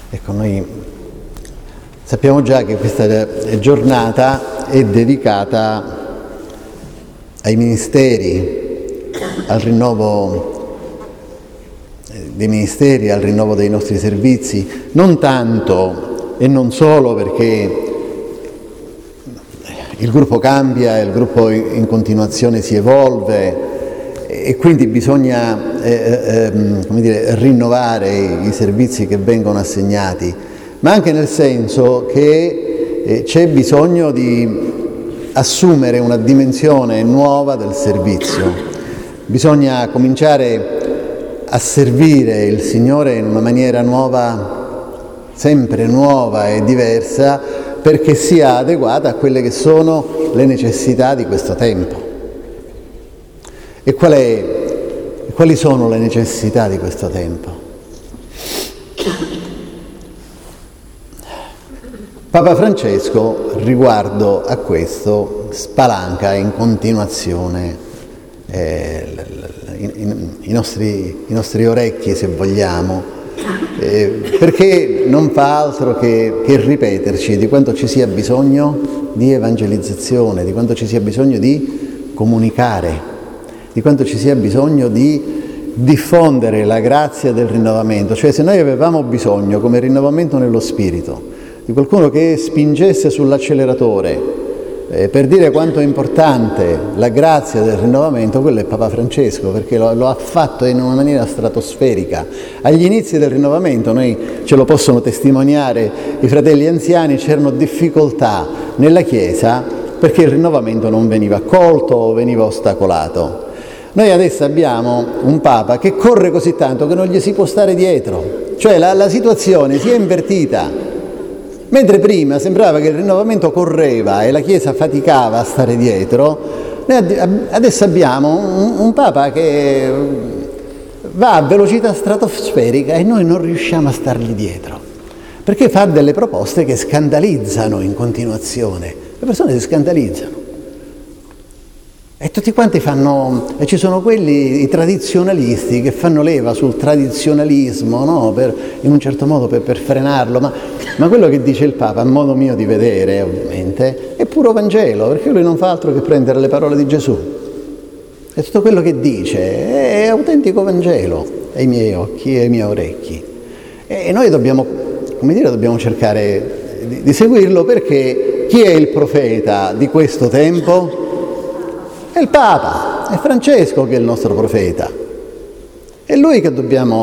Ecco, noi sappiamo già che questa giornata è dedicata ai ministeri, al rinnovo dei ministeri, al rinnovo dei nostri servizi, non tanto e non solo perché il gruppo cambia, il gruppo in continuazione si evolve e quindi bisogna rinnovare i servizi che vengono assegnati, ma anche nel senso che c'è bisogno di assumere una dimensione nuova del servizio. Bisogna cominciare a servire il Signore in una maniera nuova, sempre nuova e diversa, perché sia adeguata a quelle che sono le necessità di questo tempo. E quali sono le necessità di questo tempo? Papa Francesco, riguardo a questo, spalanca in continuazione i nostri orecchi, se vogliamo, perché non fa altro che ripeterci di quanto ci sia bisogno di evangelizzazione, di quanto ci sia bisogno di comunicare, di quanto ci sia bisogno di diffondere la grazia del rinnovamento. Cioè, se noi avevamo bisogno, come rinnovamento nello spirito, di qualcuno che spingesse sull'acceleratore per dire quanto è importante la grazia del rinnovamento, quello è Papa Francesco, perché lo ha fatto in una maniera stratosferica. Agli inizi del rinnovamento, noi ce lo possono testimoniare i fratelli anziani, c'erano difficoltà nella Chiesa perché il rinnovamento non veniva accolto o veniva ostacolato. Noi adesso abbiamo un Papa che corre così tanto che non gli si può stare dietro, cioè la situazione si è invertita. Mentre prima sembrava che il rinnovamento correva e la Chiesa faticava a stare dietro, noi adesso abbiamo un Papa che va a velocità stratosferica e noi non riusciamo a stargli dietro, perché fa delle proposte che scandalizzano in continuazione. Le persone si scandalizzano. E tutti quanti e ci sono quelli, i tradizionalisti, che fanno leva sul tradizionalismo, no? In un certo modo per frenarlo, ma quello che dice il Papa, a modo mio di vedere ovviamente, è puro Vangelo, perché lui non fa altro che prendere le parole di Gesù. E tutto quello che dice è autentico Vangelo ai miei occhi e ai miei orecchi. E noi dobbiamo cercare di seguirlo, perché chi è il profeta di questo tempo? È il Papa, è Francesco che è il nostro profeta. È lui che dobbiamo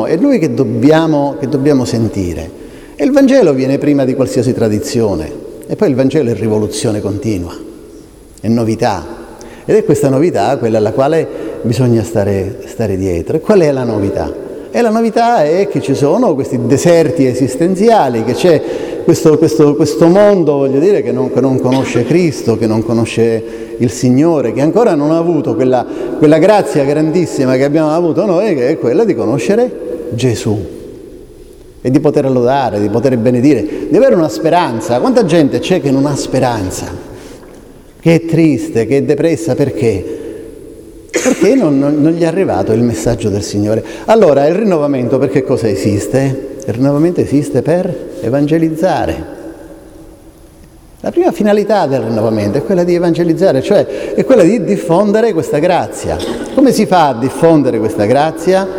sentire. E il Vangelo viene prima di qualsiasi tradizione. E poi il Vangelo è rivoluzione continua, è novità. Ed è questa novità quella alla quale bisogna stare dietro. E qual è la novità? E la novità è che ci sono questi deserti esistenziali, che c'è questo mondo, voglio dire, che non conosce Cristo, che non conosce il Signore, che ancora non ha avuto quella grazia grandissima che abbiamo avuto noi, che è quella di conoscere Gesù e di poter lodare, di poter benedire, di avere una speranza. Quanta gente c'è che non ha speranza, che è triste, che è depressa? Perché? Perché non gli è arrivato il messaggio del Signore. Allora, il rinnovamento per che cosa esiste? Il rinnovamento esiste per evangelizzare. La prima finalità del rinnovamento è quella di evangelizzare, cioè è quella di diffondere questa grazia. Come si fa a diffondere questa grazia?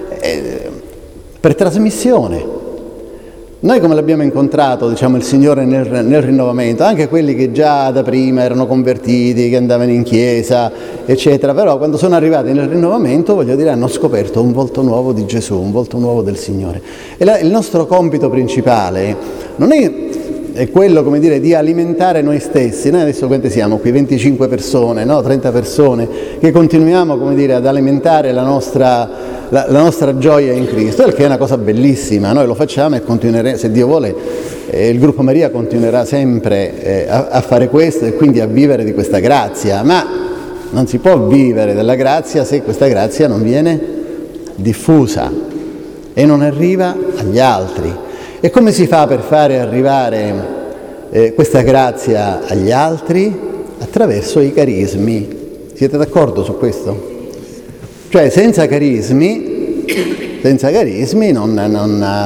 Per trasmissione. Noi come l'abbiamo incontrato, il Signore nel rinnovamento, anche quelli che già da prima erano convertiti, che andavano in chiesa, eccetera, però quando sono arrivati nel rinnovamento, hanno scoperto un volto nuovo di Gesù, un volto nuovo del Signore. E il nostro compito principale non è quello, di alimentare noi stessi. Noi adesso quante siamo qui? 25 persone, no? 30 persone, che continuiamo, ad alimentare la nostra gioia in Cristo, il che è una cosa bellissima. Noi lo facciamo e continueremo, se Dio vuole, il Gruppo Maria continuerà sempre a fare questo e quindi a vivere di questa grazia, ma non si può vivere della grazia se questa grazia non viene diffusa e non arriva agli altri. E come si fa per fare arrivare questa grazia agli altri? Attraverso i carismi. Siete d'accordo su questo? Cioè senza carismi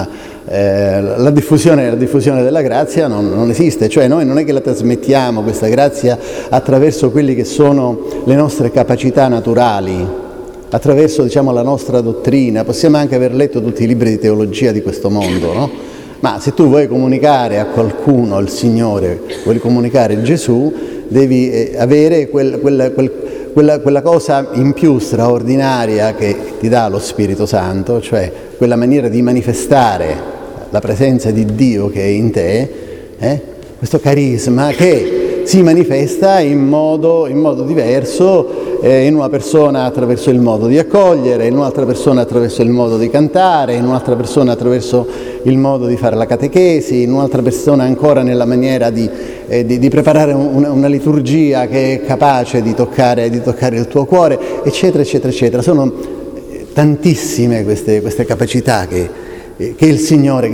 la diffusione della grazia non esiste, cioè noi non è che la trasmettiamo questa grazia attraverso quelle che sono le nostre capacità naturali, attraverso, diciamo, la nostra dottrina. Possiamo anche aver letto tutti i libri di teologia di questo mondo, no? Ma se tu vuoi comunicare a qualcuno il Signore, vuoi comunicare il Gesù, devi avere quella cosa in più straordinaria che ti dà lo Spirito Santo, cioè quella maniera di manifestare la presenza di Dio che è in te, questo carisma che si manifesta in modo diverso, in una persona attraverso il modo di accogliere, in un'altra persona attraverso il modo di cantare, in un'altra persona attraverso il modo di fare la catechesi, in un'altra persona ancora nella maniera di preparare una liturgia che è capace di toccare il tuo cuore, eccetera, eccetera, eccetera. Sono tantissime queste capacità che il Signore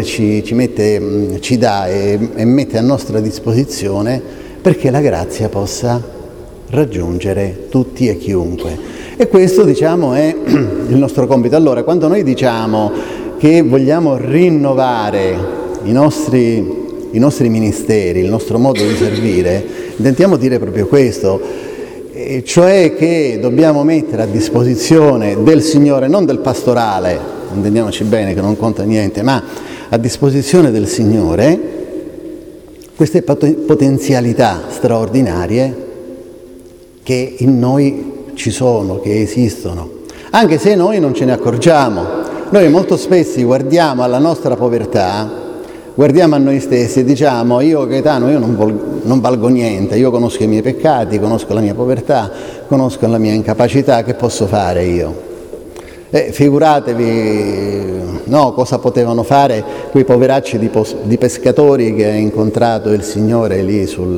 ci dà e mette a nostra disposizione perché la grazia possa raggiungere tutti e chiunque. E questo, diciamo, è il nostro compito. Allora, quando noi diciamo che vogliamo rinnovare i nostri ministeri, il nostro modo di servire, intentiamo dire proprio questo, cioè che dobbiamo mettere a disposizione del Signore, non del pastorale, intendiamoci bene che non conta niente, ma a disposizione del Signore queste potenzialità straordinarie che in noi ci sono, che esistono, anche se noi non ce ne accorgiamo. Noi molto spesso guardiamo alla nostra povertà, guardiamo a noi stessi e diciamo: io Gaetano, io non valgo niente, io conosco i miei peccati, conosco la mia povertà, conosco la mia incapacità, che posso fare io? Figuratevi, no, cosa potevano fare quei poveracci di pescatori che ha incontrato il Signore lì sul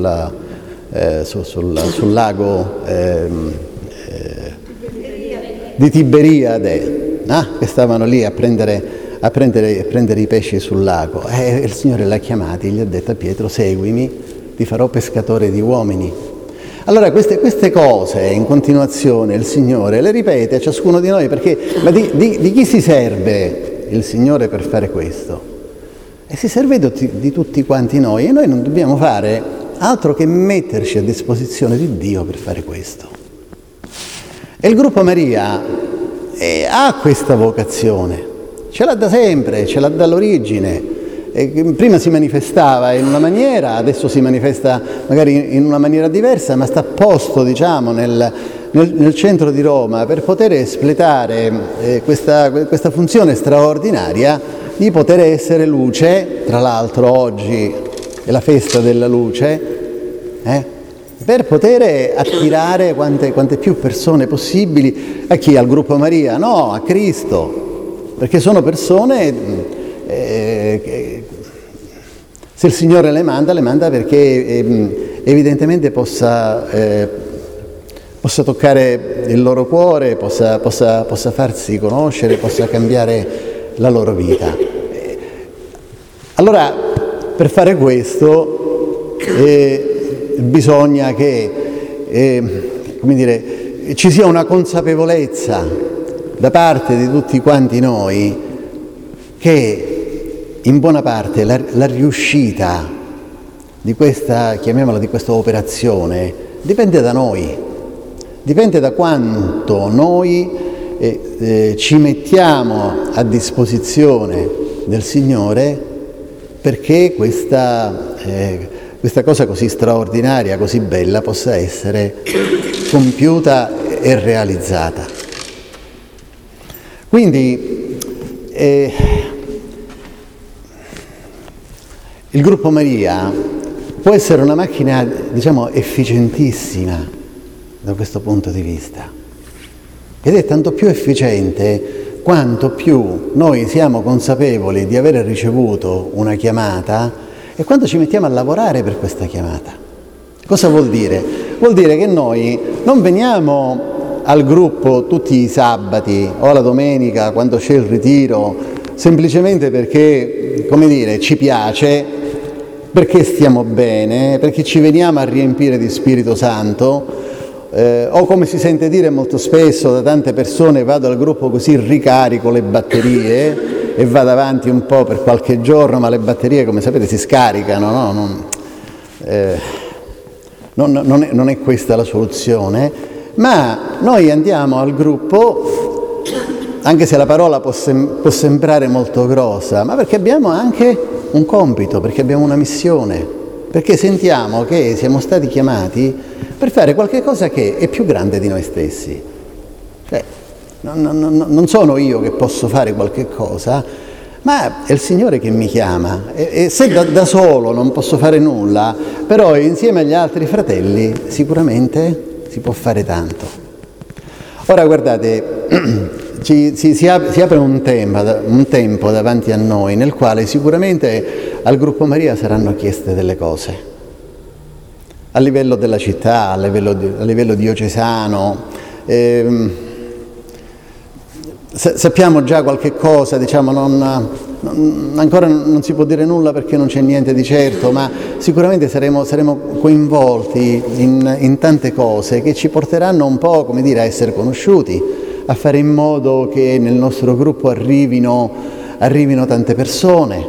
lago di Tiberiade, che stavano lì a prendere i pesci sul lago, e il Signore l'ha chiamati, gli ha detto a Pietro: seguimi, ti farò pescatore di uomini. Allora queste cose in continuazione il Signore le ripete a ciascuno di noi, perché ma di chi si serve il Signore per fare questo? E si serve di tutti quanti noi, e noi non dobbiamo fare altro che metterci a disposizione di Dio per fare questo. E il Gruppo Maria ha questa vocazione, ce l'ha da sempre, ce l'ha dall'origine. Prima si manifestava in una maniera, adesso si manifesta magari in una maniera diversa, ma sta posto, diciamo, nel centro di Roma per poter espletare questa funzione straordinaria di poter essere luce. Tra l'altro oggi è la festa della luce, per poter attirare quante più persone possibili. A chi? Al Gruppo Maria? No, a Cristo, perché sono persone se il Signore le manda perché evidentemente possa toccare il loro cuore, possa farsi conoscere, possa cambiare la loro vita. Allora, per fare questo bisogna che ci sia una consapevolezza da parte di tutti quanti noi che in buona parte la riuscita di questa, chiamiamola, di questa operazione dipende da noi, dipende da quanto noi ci mettiamo a disposizione del Signore perché questa cosa così straordinaria, così bella possa essere compiuta e realizzata. Quindi il Gruppo Maria può essere una macchina, diciamo, efficientissima da questo punto di vista, ed è tanto più efficiente quanto più noi siamo consapevoli di aver ricevuto una chiamata e quando ci mettiamo a lavorare per questa chiamata. Cosa vuol dire? Vuol dire che noi non veniamo al gruppo tutti i sabati o la domenica quando c'è il ritiro semplicemente perché, ci piace, perché stiamo bene, perché ci veniamo a riempire di Spirito Santo, o come si sente dire molto spesso da tante persone: vado al gruppo così ricarico le batterie. e vada avanti un po' per qualche giorno, ma le batterie, come sapete, si scaricano, no? Non è questa la soluzione, ma noi andiamo al gruppo, anche se la parola può sembrare molto grossa, ma perché abbiamo anche un compito, perché abbiamo una missione, perché sentiamo che siamo stati chiamati per fare qualche cosa che è più grande di noi stessi. Cioè, non sono io che posso fare qualche cosa, ma è il Signore che mi chiama, e se da solo non posso fare nulla, però insieme agli altri fratelli sicuramente si può fare tanto. Ora guardate, si apre un tempo davanti a noi nel quale sicuramente al Gruppo Maria saranno chieste delle cose, a livello della città, a livello diocesano. Sappiamo già qualche cosa, diciamo, ancora non si può dire nulla perché non c'è niente di certo, ma sicuramente saremo coinvolti in tante cose che ci porteranno un po', come dire, a essere conosciuti, a fare in modo che nel nostro gruppo arrivino tante persone.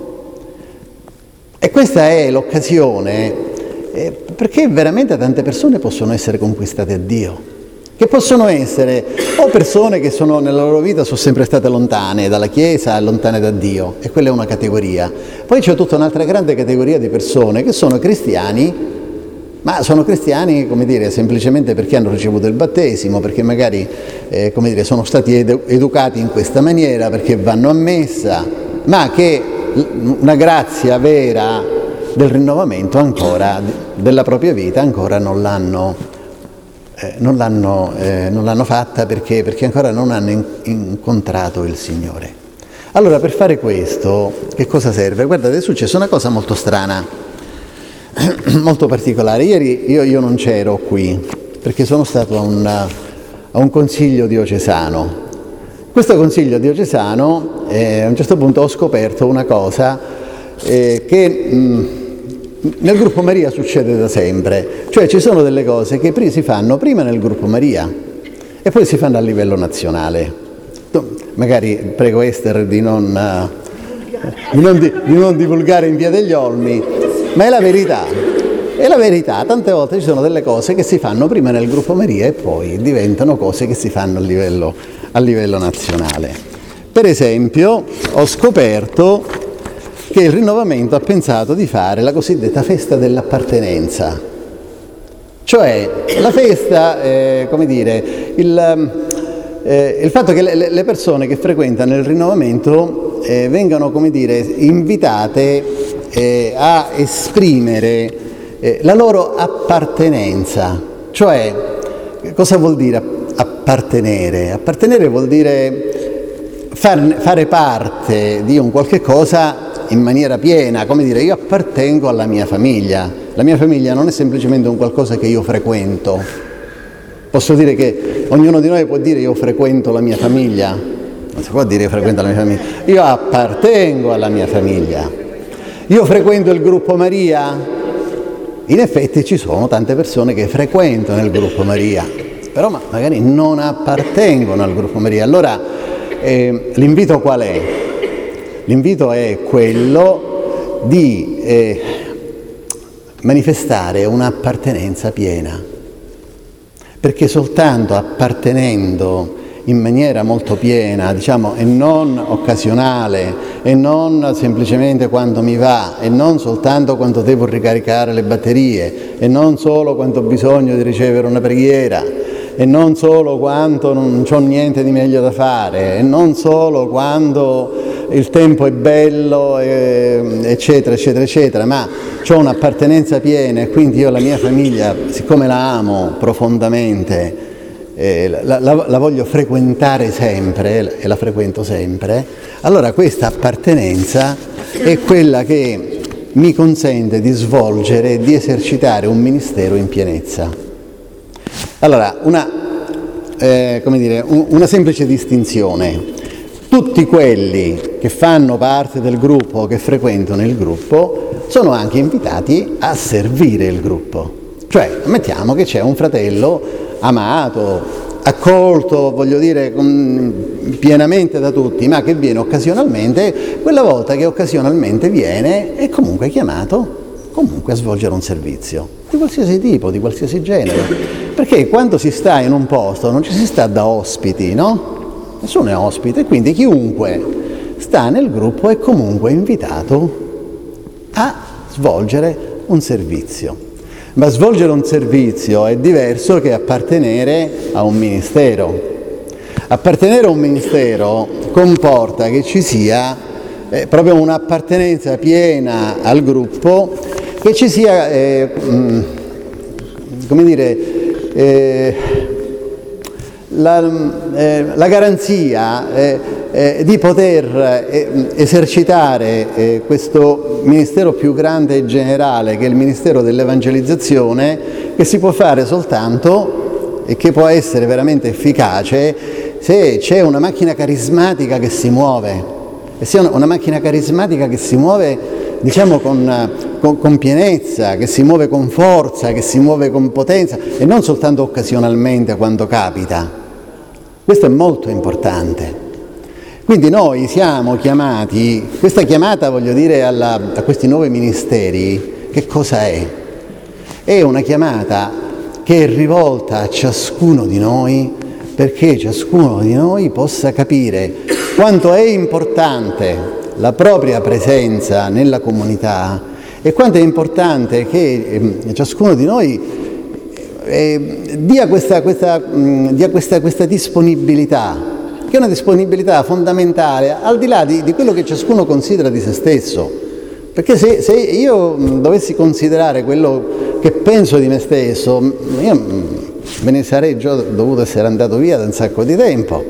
E questa è l'occasione perché veramente tante persone possono essere conquistate a Dio. Che possono essere o persone che nella loro vita sono sempre state lontane dalla Chiesa, lontane da Dio, e quella è una categoria. Poi c'è tutta un'altra grande categoria di persone che sono cristiani, ma sono cristiani, come dire, semplicemente perché hanno ricevuto il battesimo, perché magari, come dire, sono stati educati in questa maniera, perché vanno a messa, ma che una grazia vera del rinnovamento ancora, della propria vita, ancora non l'hanno fatta perché ancora non hanno incontrato il Signore. Allora, per fare questo, che cosa serve? Guardate, è successa una cosa molto strana, molto particolare. Ieri io non c'ero qui, perché sono stato a un consiglio diocesano. Questo consiglio diocesano, a un certo punto ho scoperto una cosa che nel Gruppo Maria succede da sempre, cioè ci sono delle cose che si fanno prima nel Gruppo Maria e poi si fanno a livello nazionale. Magari prego Esther di non divulgare in Via degli Olmi, ma è la verità. È la verità, tante volte ci sono delle cose che si fanno prima nel Gruppo Maria e poi diventano cose che si fanno a livello nazionale. Per esempio, ho scoperto che il rinnovamento ha pensato di fare la cosiddetta festa dell'appartenenza, cioè la festa, come dire, il fatto che le persone che frequentano il rinnovamento vengano, come dire, invitate a esprimere la loro appartenenza. Cioè, cosa vuol dire appartenere? Appartenere vuol dire fare parte di un qualche cosa in maniera piena, come dire, io appartengo alla mia famiglia. La mia famiglia non è semplicemente un qualcosa che io frequento. Posso dire che ognuno di noi può dire io frequento la mia famiglia? Non si può dire io frequento la mia famiglia. Io appartengo alla mia famiglia. Io frequento il Gruppo Maria? In effetti ci sono tante persone che frequentano il Gruppo Maria, però magari non appartengono al Gruppo Maria. Allora l'invito qual è? L'invito è quello di manifestare un'appartenenza piena, perché soltanto appartenendo in maniera molto piena, diciamo, e non occasionale, e non semplicemente quando mi va, e non soltanto quando devo ricaricare le batterie, e non solo quando ho bisogno di ricevere una preghiera, e non solo quando non c'ho niente di meglio da fare, e non solo quando il tempo è bello, eccetera, eccetera, eccetera, ma ho un'appartenenza piena e quindi io la mia famiglia, siccome la amo profondamente, la voglio frequentare sempre e la frequento sempre, allora questa appartenenza è quella che mi consente di svolgere e di esercitare un ministero in pienezza. Allora, una semplice distinzione. Tutti quelli che fanno parte del gruppo, che frequentano il gruppo, sono anche invitati a servire il gruppo. Cioè, ammettiamo che c'è un fratello amato, accolto, voglio dire, pienamente da tutti, ma che viene occasionalmente, quella volta che occasionalmente viene è comunque chiamato comunque a svolgere un servizio di qualsiasi tipo, di qualsiasi genere, perché quando si sta in un posto non ci si sta da ospiti, no? Nessuno è ospite, quindi chiunque sta nel gruppo è comunque invitato a svolgere un servizio. Ma svolgere un servizio è diverso che appartenere a un ministero. Appartenere a un ministero comporta che ci sia proprio un'appartenenza piena al gruppo, che ci sia, come dire, la garanzia di poter esercitare questo ministero più grande e generale, che è il ministero dell'evangelizzazione, che si può fare soltanto e che può essere veramente efficace se c'è una macchina carismatica che si muove, e sia una macchina carismatica che si muove, diciamo, con pienezza, che si muove con forza, che si muove con potenza, e non soltanto occasionalmente quando capita. Questo è molto importante. Quindi noi siamo chiamati, questa chiamata, voglio dire, a questi 9 ministeri, che cosa è? È una chiamata che è rivolta a ciascuno di noi, perché ciascuno di noi possa capire quanto è importante la propria presenza nella comunità e quanto è importante che ciascuno di noi dia questa disponibilità, che è una disponibilità fondamentale, al di là di quello che ciascuno considera di se stesso. Perché se io dovessi considerare quello che penso di me stesso, io me ne sarei già dovuto essere andato via da un sacco di tempo.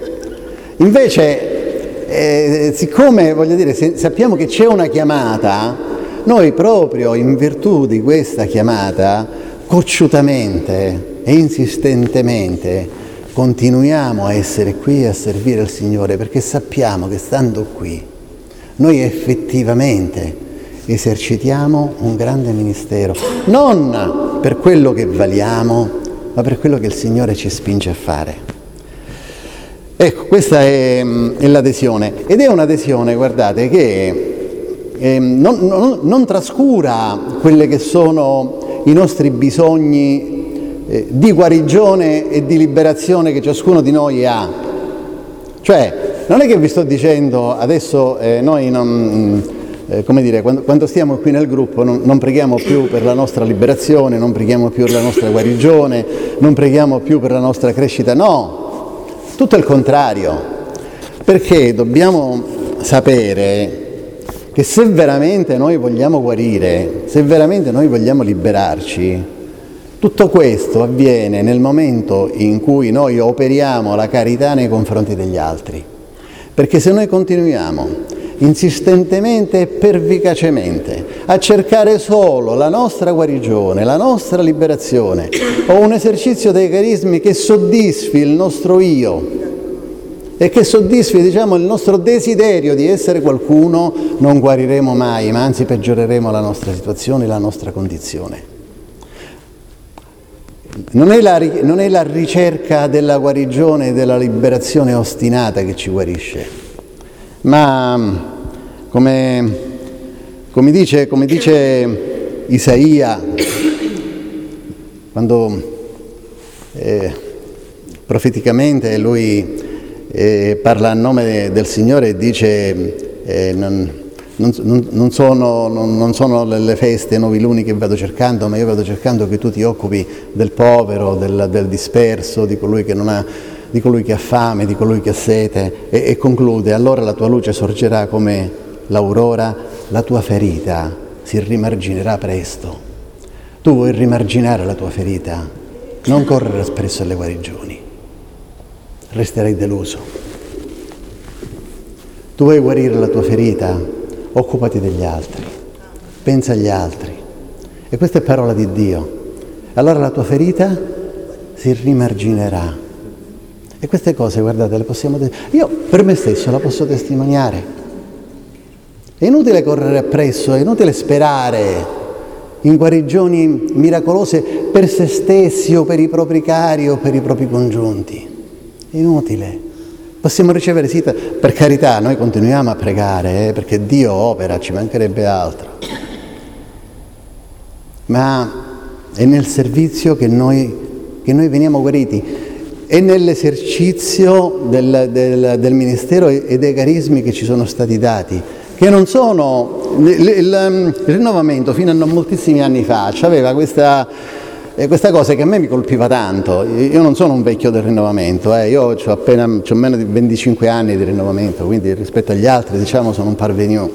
Invece, siccome, voglio dire, sappiamo che c'è una chiamata, noi proprio in virtù di questa chiamata, cocciutamente e insistentemente, continuiamo a essere qui a servire il Signore, perché sappiamo che stando qui noi effettivamente esercitiamo un grande ministero, non per quello che valiamo, ma per quello che il Signore ci spinge a fare. Ecco, questa è l'adesione, ed è un'adesione, guardate, che non trascura quelle che sono i nostri bisogni di guarigione e di liberazione che ciascuno di noi ha. Cioè, non è che vi sto dicendo adesso noi non, come dire, quando stiamo qui nel gruppo non preghiamo più per la nostra liberazione, non preghiamo più per la nostra guarigione, non preghiamo più per la nostra crescita. No, tutto il contrario, perché dobbiamo sapere che se veramente noi vogliamo guarire, se veramente noi vogliamo liberarci, tutto questo avviene nel momento in cui noi operiamo la carità nei confronti degli altri. Perché se noi continuiamo insistentemente e pervicacemente a cercare solo la nostra guarigione, la nostra liberazione o un esercizio dei carismi che soddisfi il nostro io e che soddisfi, diciamo, il nostro desiderio di essere qualcuno, non guariremo mai, ma anzi peggioreremo la nostra situazione, la nostra condizione. Non è la ricerca della guarigione e della liberazione ostinata che ci guarisce, ma come dice Isaia, quando profeticamente lui parla a nome del Signore e dice non sono le feste, nuovi luni che vado cercando, ma io vado cercando che tu ti occupi del povero, del disperso, di colui che non ha, di colui che ha fame, di colui che ha sete, e conclude: allora la tua luce sorgerà come l'aurora, la tua ferita si rimarginerà presto. Tu vuoi rimarginare la tua ferita, non correre spesso alle guarigioni, resterai deluso. Tu vuoi guarire la tua ferita, occupati degli altri, pensa agli altri. E questa è parola di Dio. Allora la tua ferita si rimarginerà. E queste cose, guardate, le possiamo dire. Io per me stesso la posso testimoniare. È inutile correre appresso, è inutile sperare in guarigioni miracolose per se stessi o per i propri cari o per i propri congiunti. È inutile. Possiamo ricevere sì, per carità, noi continuiamo a pregare, perché Dio opera, ci mancherebbe altro. Ma è nel servizio che noi veniamo guariti, è nell'esercizio del ministero e dei carismi che ci sono stati dati, che non sono... Il rinnovamento fino a non moltissimi anni fa aveva questa cosa che a me mi colpiva tanto. Io non sono un vecchio del rinnovamento, io ho meno di 25 anni di rinnovamento, quindi rispetto agli altri diciamo sono un parvenu.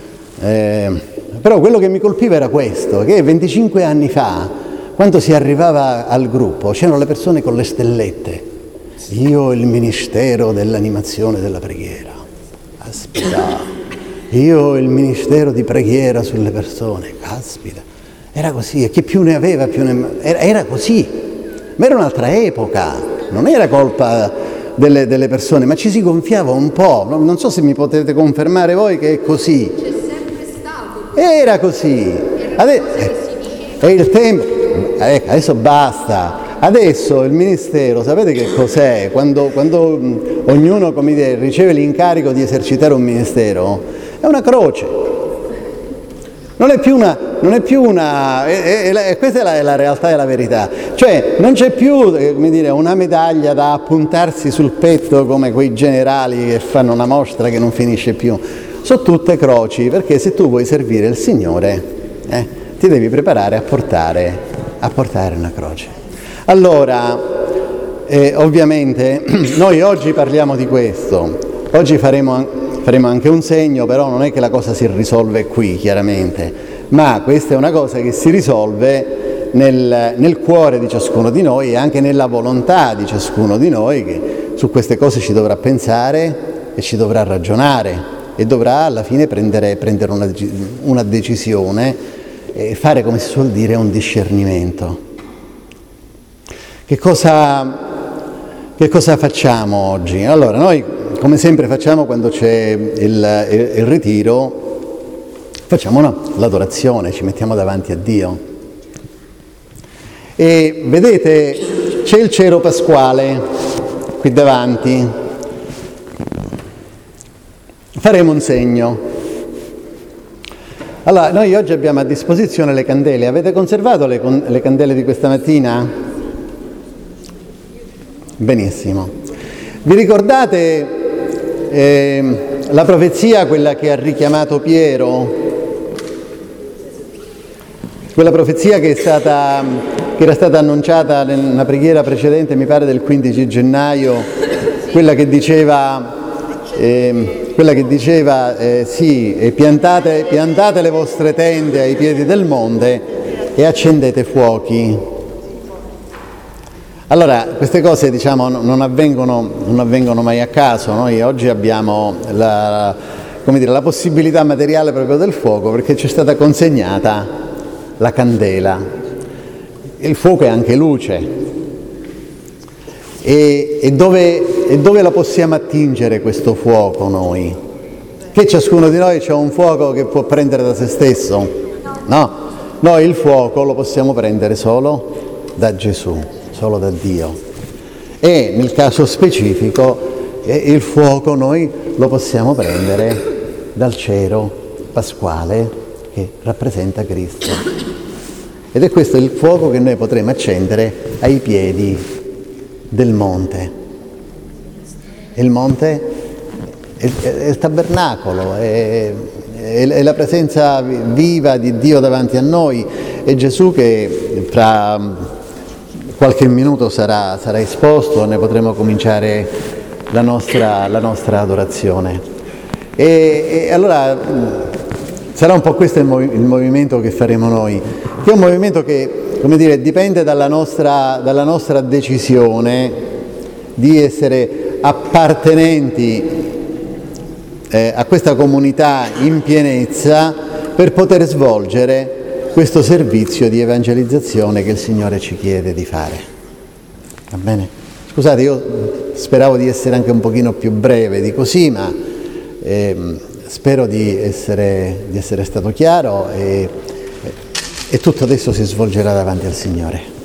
Però quello che mi colpiva era questo, che 25 anni fa, quando si arrivava al gruppo, c'erano le persone con le stellette. Io il ministero dell'animazione della preghiera. Aspetta. Io il ministero di preghiera sulle persone. Caspita. Era così, e chi più ne aveva più ne... Era così. Ma era un'altra epoca. Non era colpa delle persone, ma ci si gonfiava un po'. Non so se mi potete confermare voi che è così. C'è sempre stato. Era così. È il tempo. Adesso basta. Adesso il ministero, sapete che cos'è? Quando ognuno, come dire, riceve l'incarico di esercitare un ministero, è una croce. Non è più una questa è la realtà e la verità. Cioè non c'è più, come dire, una medaglia da appuntarsi sul petto come quei generali che fanno una mostra che non finisce più. Sono tutte croci, perché se tu vuoi servire il Signore, ti devi preparare a portare una croce. Allora, ovviamente, noi oggi parliamo di questo, oggi faremo anche un segno, però non è che la cosa si risolve qui, chiaramente, ma questa è una cosa che si risolve nel cuore di ciascuno di noi e anche nella volontà di ciascuno di noi, che su queste cose ci dovrà pensare e ci dovrà ragionare e dovrà alla fine prendere una decisione e fare, come si suol dire, un discernimento. Che cosa facciamo oggi? Allora, noi come sempre facciamo quando c'è il ritiro, facciamo l'adorazione, ci mettiamo davanti a Dio. E vedete, c'è il cero pasquale qui davanti. Faremo un segno. Allora, noi oggi abbiamo a disposizione le candele. Avete conservato le candele di questa mattina? Benissimo. Vi ricordate la profezia, quella che ha richiamato Piero? Quella profezia che era stata annunciata nella preghiera precedente, mi pare del 15 gennaio, quella che diceva sì, piantate le vostre tende ai piedi del monte e accendete fuochi. Allora, queste cose, diciamo, non avvengono mai a caso. Noi oggi abbiamo la possibilità materiale proprio del fuoco, perché ci è stata consegnata la candela. Il fuoco è anche luce. E dove la possiamo attingere questo fuoco noi? Che ciascuno di noi ha un fuoco che può prendere da se stesso? No, noi il fuoco lo possiamo prendere solo da Gesù. Solo da Dio. E nel caso specifico il fuoco noi lo possiamo prendere dal cero pasquale che rappresenta Cristo. Ed è questo il fuoco che noi potremo accendere ai piedi del monte. E il monte è il tabernacolo, è la presenza viva di Dio davanti a noi, è Gesù che fra qualche minuto sarà esposto, ne potremo cominciare la nostra adorazione. E allora sarà un po' questo il movimento che faremo noi, che è un movimento che, come dire, dipende dalla nostra decisione di essere appartenenti a questa comunità in pienezza per poter svolgere questo servizio di evangelizzazione che il Signore ci chiede di fare. Va bene? Scusate, io speravo di essere anche un pochino più breve di così, ma spero di essere stato chiaro e tutto adesso si svolgerà davanti al Signore.